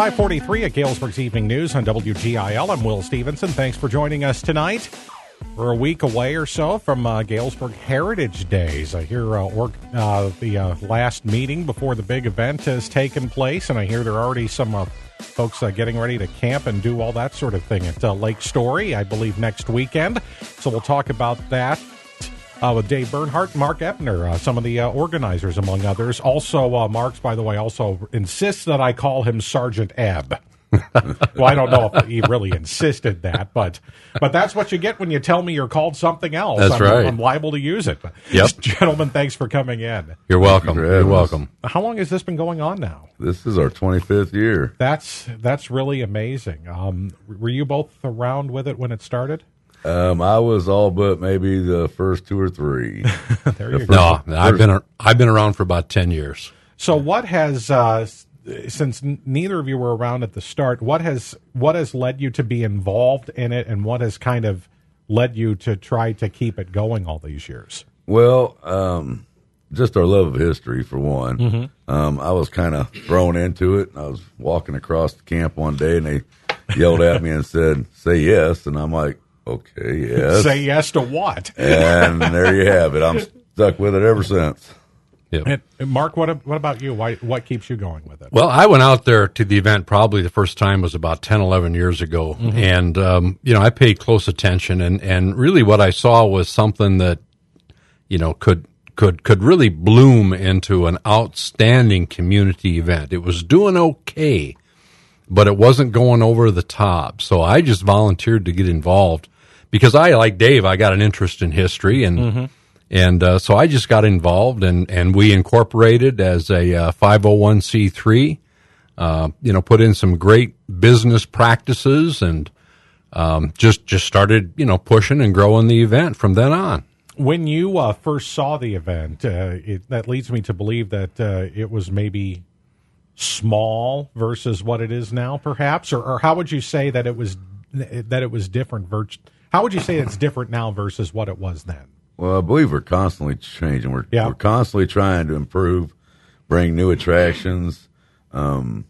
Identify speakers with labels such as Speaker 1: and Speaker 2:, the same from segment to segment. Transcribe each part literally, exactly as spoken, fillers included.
Speaker 1: five forty-three at Galesburg's Evening News on W G I L. I'm Will Stevenson. Thanks for joining us tonight. We're a week away or so from uh, Galesburg Heritage Days. I hear uh, or, uh, the uh, last meeting before the big event has taken place, and I hear there are already some uh, folks uh, getting ready to camp and do all that sort of thing at uh, Lake Story, I believe, next weekend. So we'll talk about that uh, with Dave Bernhardt, Mark Ebner, uh, some of the uh, organizers, among others. Also, uh, Mark's, by the way, also insists that I call him Sergeant Ebb. Well, I don't know if he really insisted that, but but that's what you get when you tell me you're called something else.
Speaker 2: That's
Speaker 1: I'm,
Speaker 2: right.
Speaker 1: I'm liable to use it.
Speaker 2: Yep.
Speaker 1: Gentlemen, thanks for coming in.
Speaker 2: You're welcome. You You're welcome.
Speaker 1: How long has this been going on now?
Speaker 3: This is our twenty-fifth year.
Speaker 1: That's that's really amazing. Um, were you both around with it when it started?
Speaker 3: Um, I was all but maybe the first two or three.
Speaker 1: There you
Speaker 3: the
Speaker 1: go.
Speaker 2: No, I've been I've been around for about ten years.
Speaker 1: So what has uh, since n- neither of you were around at the start, what has what has led you to be involved in it, and what has kind of led you to try to keep it going all these years?
Speaker 3: Well, um, just our love of history, for one. Mm-hmm. Um, I was kind of thrown into it. I was walking across the camp one day, and they yelled at me and said, "Say yes," and I'm like, "Okay, yes."
Speaker 1: Say yes to what?
Speaker 3: And there you have it. I'm stuck with it ever since.
Speaker 2: Yep.
Speaker 1: And, and Mark, what what about you? Why, what keeps you going with it?
Speaker 2: Well, I went out there to the event probably the first time was about ten, eleven years ago. Mm-hmm. And, um, you know, I paid close attention. And, and really what I saw was something that, you know, could, could, could really bloom into an outstanding community event. It was doing okay, but it wasn't going over the top. So I just volunteered to get involved because I, like Dave, I got an interest in history and, mm-hmm. And uh, so I just got involved, and, and we incorporated as a uh, five oh one c three, uh, you know, put in some great business practices and um, just just started, you know, pushing and growing the event from then on.
Speaker 1: When you uh, first saw the event, uh, it, that leads me to believe that uh, it was maybe small versus what it is now, perhaps? Or, or how would you say that it was that it was different? Vir- how would you say it's different now versus what it was then?
Speaker 3: Well, I believe we're constantly changing. We're
Speaker 1: yeah.
Speaker 3: we're constantly trying to improve, bring new attractions. Um,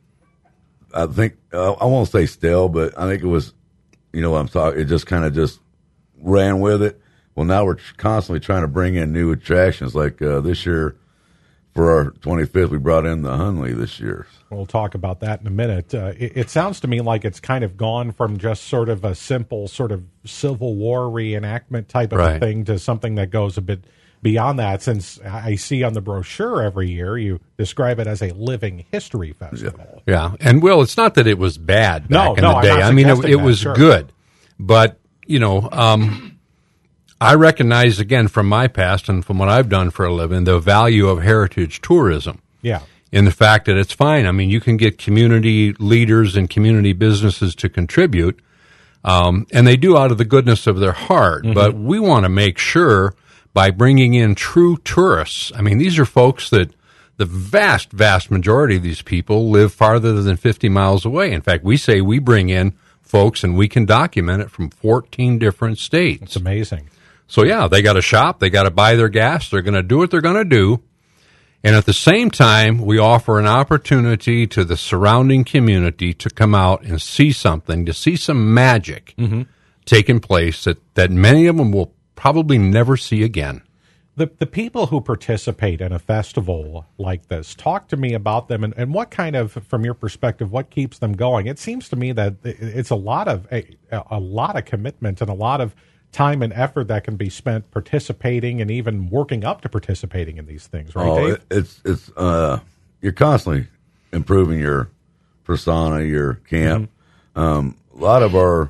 Speaker 3: I think uh, I won't say stale, but I think it was, you know, what I'm talking. It just kind of just ran with it. Well, now we're constantly trying to bring in new attractions. Like uh, this year, for our twenty-fifth, we brought in the Hunley this year.
Speaker 1: We'll talk about that in a minute. Uh, it, it sounds to me like it's kind of gone from just sort of a simple sort of Civil War reenactment type of
Speaker 2: right.
Speaker 1: a thing to something that goes a bit beyond that. Since I see on the brochure every year, you describe it as a living history festival.
Speaker 2: Yeah, and Will, it's not that it was bad back
Speaker 1: no,
Speaker 2: in
Speaker 1: no,
Speaker 2: the day.
Speaker 1: I'm not
Speaker 2: I mean, it, it
Speaker 1: that,
Speaker 2: was
Speaker 1: sure.
Speaker 2: good. But, you know, um, I recognize, again, from my past and from what I've done for a living, the value of heritage tourism.
Speaker 1: Yeah.
Speaker 2: In the fact that it's fine. I mean, you can get community leaders and community businesses to contribute, um, and they do out of the goodness of their heart. Mm-hmm. But we want to make sure by bringing in true tourists. I mean, these are folks that the vast, vast majority of these people live farther than fifty miles away. In fact, we say we bring in folks, and we can document it from fourteen different states.
Speaker 1: It's amazing.
Speaker 2: So, yeah, they got to shop. They got to buy their gas. They're going to do what they're going to do. And at the same time, we offer an opportunity to the surrounding community to come out and see something, to see some magic mm-hmm. taking place that, that many of them will probably never see again.
Speaker 1: The the people who participate in a festival like this, talk to me about them and, and what kind of, from your perspective, what keeps them going? It seems to me that it's a lot of a, a lot of commitment and a lot of time and effort that can be spent participating and even working up to participating in these things, right,
Speaker 3: oh,
Speaker 1: Dave?
Speaker 3: It, it's it's uh, you're constantly improving your persona, your camp. Mm-hmm. Um, a lot of our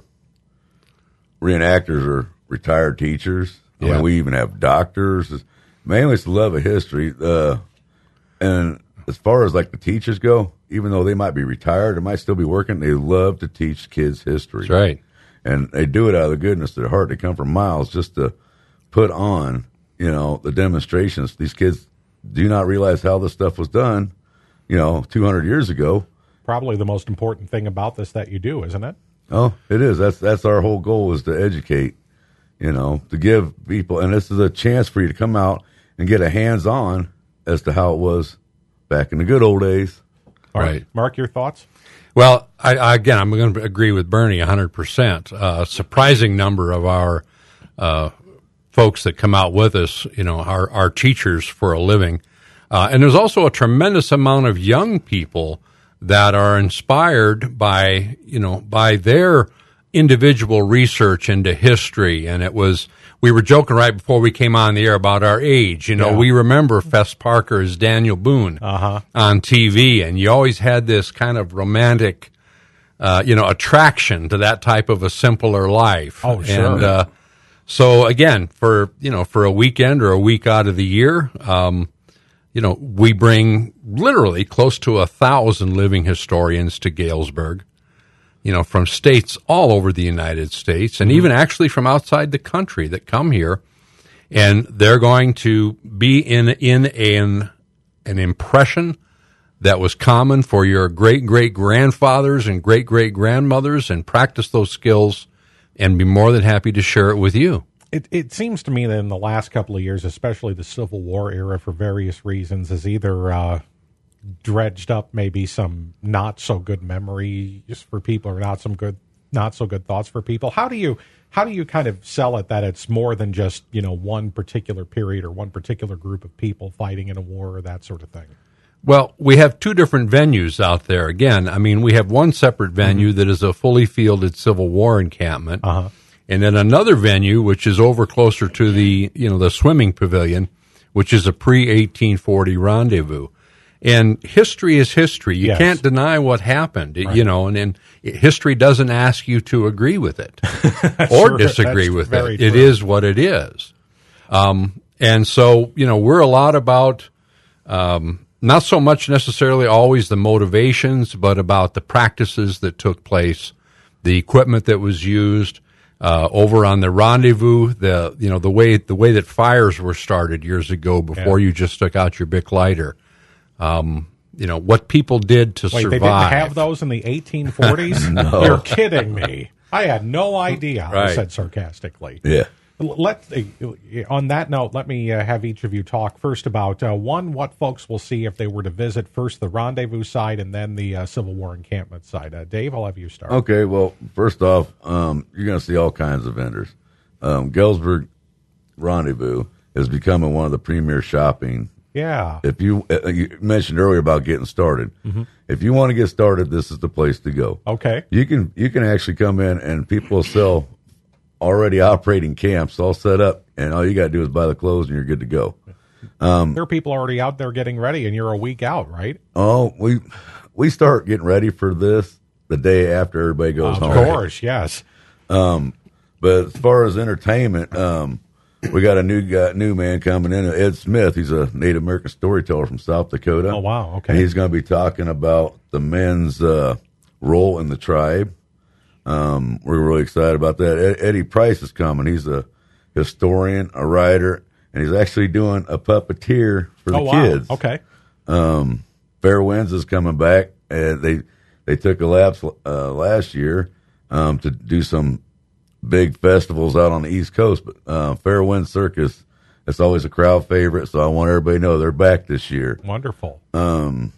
Speaker 3: reenactors are retired teachers. Yeah. I mean, we even have doctors. Mainly, it's the love of history. Uh, and as far as like the teachers go, even though they might be retired or might still be working, they love to teach kids history.
Speaker 2: That's right.
Speaker 3: And they do it out of the goodness of their heart. They come from miles just to put on, you know, the demonstrations. These kids do not realize how this stuff was done, you know, two hundred years ago.
Speaker 1: Probably the most important thing about this that you do, isn't it?
Speaker 3: Oh, it is. That's that's our whole goal, is to educate, you know, to give people. And this is a chance for you to come out and get a hands-on as to how it was back in the good old days.
Speaker 1: Mark,
Speaker 2: Right.
Speaker 1: Mark, your thoughts?
Speaker 2: Well, I, I, again, I'm going to agree with Bernie one hundred percent. Uh, a surprising number of our uh, folks that come out with us, you know, are, are teachers for a living. Uh, and there's also a tremendous amount of young people that are inspired by, you know, by their individual research into history. And it was, we were joking right before we came on the air about our age. You know,
Speaker 1: Yeah.
Speaker 2: we remember Fess Parker as Daniel Boone
Speaker 1: Uh-huh.
Speaker 2: on T V, and you always had this kind of romantic, uh, you know, attraction to that type of a simpler life.
Speaker 1: Oh, sure.
Speaker 2: And, uh, so again, for, you know, for a weekend or a week out of the year, um, you know, we bring literally close to a thousand living historians to Galesburg, you know, from states all over the United States, and mm-hmm. even actually from outside the country that come here, and they're going to be in in an an impression that was common for your great great grandfathers and great great grandmothers, and practice those skills, and be more than happy to share it with you.
Speaker 1: It, it seems to me that in the last couple of years, especially the Civil War era, for various reasons, has either uh, dredged up maybe some not so good memories for people, or not some good, not so good thoughts for people. How do you how do you kind of sell it that it's more than just, you know, one particular period or one particular group of people fighting in a war or that sort of thing?
Speaker 2: Well, we have two different venues out there. Again, I mean, we have one separate venue mm-hmm. that is a fully fielded Civil War encampment.
Speaker 1: Uh-huh.
Speaker 2: And then another venue, which is over closer to the, you know, the swimming pavilion, which is a pre eighteen forty rendezvous. And history is history. You
Speaker 1: yes.
Speaker 2: can't deny what happened,
Speaker 1: right.
Speaker 2: you know, and, and history doesn't ask you to agree with it or
Speaker 1: true.
Speaker 2: disagree
Speaker 1: That's
Speaker 2: with
Speaker 1: very
Speaker 2: it.
Speaker 1: true.
Speaker 2: It is what it is. Um, and so, you know, we're a lot about, um, not so much necessarily always the motivations, but about the practices that took place, the equipment that was used. Uh, over on the rendezvous, the you know the way the way that fires were started years ago before
Speaker 1: yeah.
Speaker 2: you just took out your Bic lighter, um, you know what people did to
Speaker 1: Wait,
Speaker 2: survive.
Speaker 1: They didn't have those in the eighteen forties?
Speaker 3: No.
Speaker 1: You're kidding me. I had no idea.
Speaker 2: Right.
Speaker 1: I said sarcastically.
Speaker 3: Yeah.
Speaker 1: Let on that note, let me uh, have each of you talk first about uh, one, what folks will see if they were to visit first the rendezvous side and then the uh, Civil War encampment side. Uh, Dave, I'll have you start.
Speaker 3: Okay, well, first off, um, you're going to see all kinds of vendors. Um, Galesburg Rendezvous is becoming one of the premier shopping.
Speaker 1: Yeah.
Speaker 3: If you, uh, you mentioned earlier about getting started,
Speaker 1: mm-hmm.
Speaker 3: if you want to get started, this is the place to go.
Speaker 1: Okay.
Speaker 3: You can you can actually come in and people sell already operating camps all set up, and all you got to do is buy the clothes and you're good to go. Um,
Speaker 1: there are people already out there getting ready, and you're a week out, right?
Speaker 3: Oh, we we start getting ready for this the day after everybody goes
Speaker 1: of
Speaker 3: home.
Speaker 1: Of course, yes.
Speaker 3: Um, but as far as entertainment, um, we got a new guy, new man coming in, Ed Smith. He's a Native American storyteller from South Dakota.
Speaker 1: Oh, wow, okay.
Speaker 3: And he's going to be talking about the men's uh, role in the tribe. Um, we're really excited about that. Ed, Eddie Price is coming. He's a historian, a writer, and he's actually doing a puppeteer for the
Speaker 1: oh, wow.
Speaker 3: kids.
Speaker 1: Okay.
Speaker 3: Um, Fair Winds is coming back, and they they took a lapse uh, last year um, to do some big festivals out on the East Coast. But uh, Fair Winds Circus, it's always a crowd favorite, so I want everybody to know they're back this year.
Speaker 1: Wonderful.
Speaker 3: Um,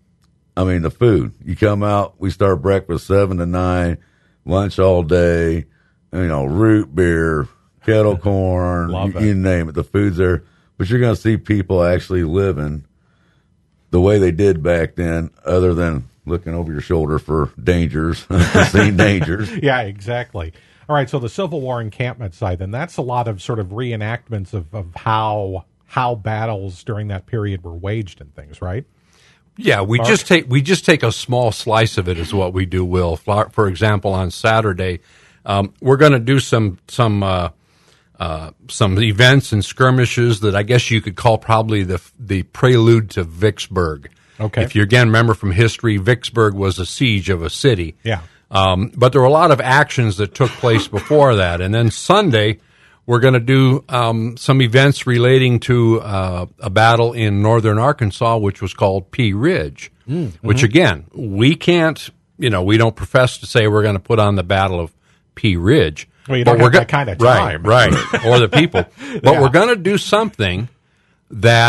Speaker 3: I mean, the food. You come out, we start breakfast seven to nine. Lunch all day, you know, root beer, kettle corn,
Speaker 1: Love
Speaker 3: you,
Speaker 1: it.
Speaker 3: you name it. The food's there. But you're going to see people actually living the way they did back then, other than looking over your shoulder for dangers, foreseen dangers.
Speaker 1: Yeah, exactly. All right, so the Civil War encampment side, then that's a lot of sort of reenactments of, of how how battles during that period were waged and things, right?
Speaker 2: Yeah, we
Speaker 1: Mark?
Speaker 2: just take we just take a small slice of it is what we do, Will. For, for example, on Saturday, um, we're going to do some some uh, uh, some events and skirmishes that I guess you could call probably the the prelude to Vicksburg.
Speaker 1: Okay.
Speaker 2: If you again remember from history, Vicksburg was a siege of a city.
Speaker 1: Yeah.
Speaker 2: Um, but there were a lot of actions that took place before that, and then Sunday, we're going to do um, some events relating to uh, a battle in northern Arkansas, which was called Pea Ridge, mm, mm-hmm. which, again, we can't, you know, we don't profess to say we're going to put on the Battle of Pea Ridge.
Speaker 1: Well, you don't
Speaker 2: but
Speaker 1: have
Speaker 2: we're
Speaker 1: that kind of time.
Speaker 2: Right, right, or the people. But
Speaker 1: Yeah.
Speaker 2: we're going to do something that,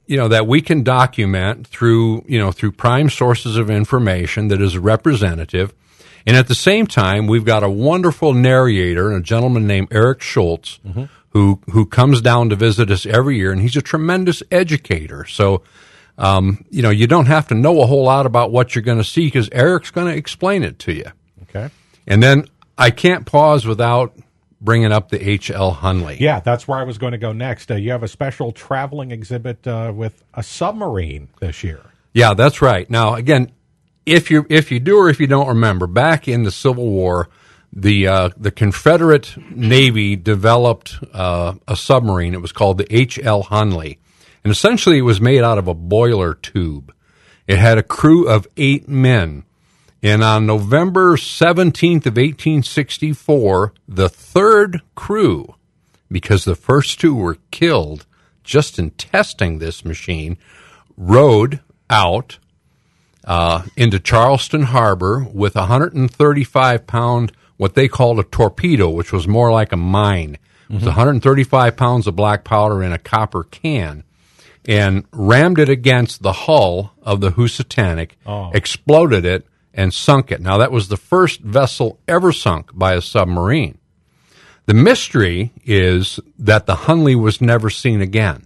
Speaker 2: you know, that we can document through, you know, through prime sources of information that is representative. And at the same time, we've got a wonderful narrator, a gentleman named Eric Schultz, mm-hmm. who, who comes down to visit us every year, and he's a tremendous educator. So, um, you know, you don't have to know a whole lot about what you're going to see because Eric's going to explain it to you.
Speaker 1: Okay.
Speaker 2: And then I can't pause without bringing up the H L Hunley.
Speaker 1: Yeah, that's where I was going to go next. Uh, you have a special traveling exhibit uh, with a submarine this year.
Speaker 2: Yeah, that's right. Now, again, if you if you do or if you don't remember, back in the Civil War, the uh, the Confederate Navy developed uh, a submarine. It was called the H L Hunley, and essentially it was made out of a boiler tube. It had a crew of eight men. And on November seventeenth of eighteen sixty-four, the third crew, because the first two were killed just in testing this machine, rowed out uh, into Charleston Harbor with a one hundred thirty-five pound, what they called a torpedo, which was more like a mine. It was mm-hmm. one hundred thirty-five pounds of black powder in a copper can, and rammed it against the hull of the Housatonic, oh. exploded it, and sunk it. Now, that was the first vessel ever sunk by a submarine. The mystery is that the Hunley was never seen again.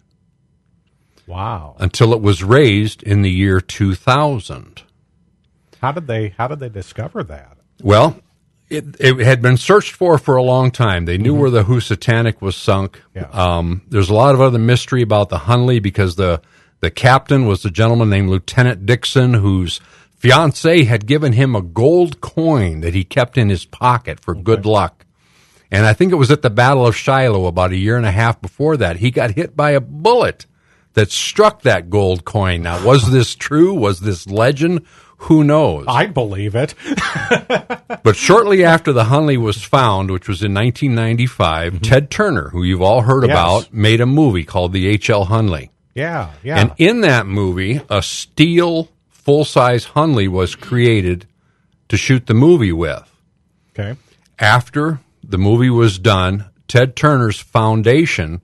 Speaker 1: Wow.
Speaker 2: Until it was raised in the year two thousand.
Speaker 1: How did they, how did they discover that?
Speaker 2: Well, it, it had been searched for for a long time. They knew mm-hmm. where the Housatonic was sunk.
Speaker 1: Yeah.
Speaker 2: Um, there's a lot of other mystery about the Hunley because the, the captain was a gentleman named Lieutenant Dixon, whose fiancée had given him a gold coin that he kept in his pocket for okay. good luck. And I think it was at the Battle of Shiloh about a year and a half before that. He got hit by a bullet that struck that gold coin. Now, was this true? Was this legend? Who knows?
Speaker 1: I believe it.
Speaker 2: But shortly after the Hunley was found, which was in nineteen ninety-five, mm-hmm. Ted Turner, who you've all heard
Speaker 1: yes.
Speaker 2: about, made a movie called The H L Hunley.
Speaker 1: Yeah, yeah.
Speaker 2: And in that movie, a steel full-size Hunley was created to shoot the movie with.
Speaker 1: Okay.
Speaker 2: After the movie was done, Ted Turner's foundation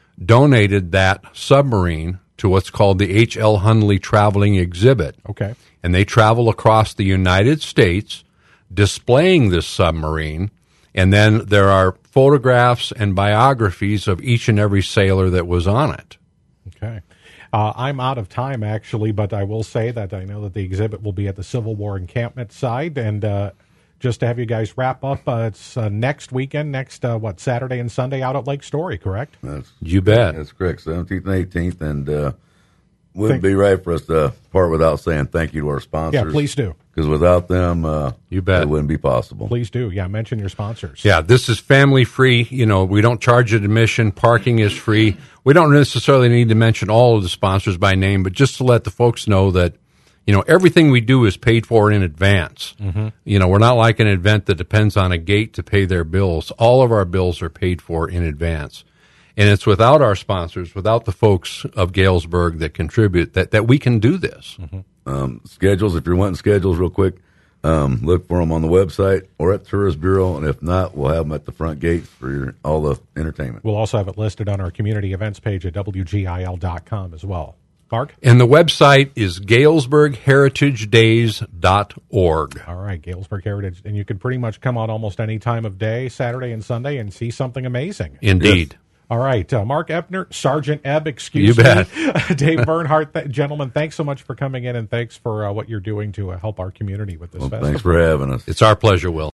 Speaker 2: donated that submarine to what's called the H L Hunley Traveling Exhibit.
Speaker 1: Okay.
Speaker 2: And they travel across the United States displaying this submarine, and then there are photographs and biographies of each and every sailor that was on it.
Speaker 1: Okay. Uh, I'm out of time, actually, but I will say that I know that the exhibit will be at the Civil War encampment site. And uh, just to have you guys wrap up, uh, it's uh, next weekend, next, uh, what, Saturday and Sunday out at Lake Story, correct?
Speaker 3: That's,
Speaker 2: you bet.
Speaker 3: That's correct, seventeenth and eighteenth. And uh, wouldn't be right for us to part without saying thank you to our sponsors.
Speaker 1: Yeah, please do.
Speaker 3: Because without them, uh,
Speaker 2: you bet.
Speaker 3: It wouldn't be possible.
Speaker 1: Please do. Yeah, mention your sponsors.
Speaker 2: Yeah, this is family free. You know, we don't charge admission. Parking is free. We don't necessarily need to mention all of the sponsors by name, but just to let the folks know that, you know, everything we do is paid for in advance. Mm-hmm. You know, we're not like an event that depends on a gate to pay their bills. All of our bills are paid for in advance. And it's without our sponsors, without the folks of Galesburg that contribute, that, that we can do this.
Speaker 3: Mm-hmm. Um, schedules, if you're wanting schedules real quick, um, look for them on the website or at the Tourist Bureau, and if not, we'll have them at the front gates for your, all the entertainment.
Speaker 1: We'll also have it listed on our community events page at W G I L dot com as well. Mark?
Speaker 2: And the website is galesburg heritage days dot org.
Speaker 1: All right, Galesburg Heritage. And you can pretty much come out almost any time of day, Saturday and Sunday, and see something amazing.
Speaker 2: Indeed.
Speaker 1: Yes. All right, uh, Mark Ebner, Sergeant Ebb, excuse
Speaker 2: you
Speaker 1: me.
Speaker 2: bet.
Speaker 1: Dave Bernhardt, th- gentlemen, thanks so much for coming in, and thanks for uh, what you're doing to uh, help our community with this
Speaker 3: well,
Speaker 1: festival.
Speaker 3: Thanks for having us.
Speaker 2: It's our pleasure, Will.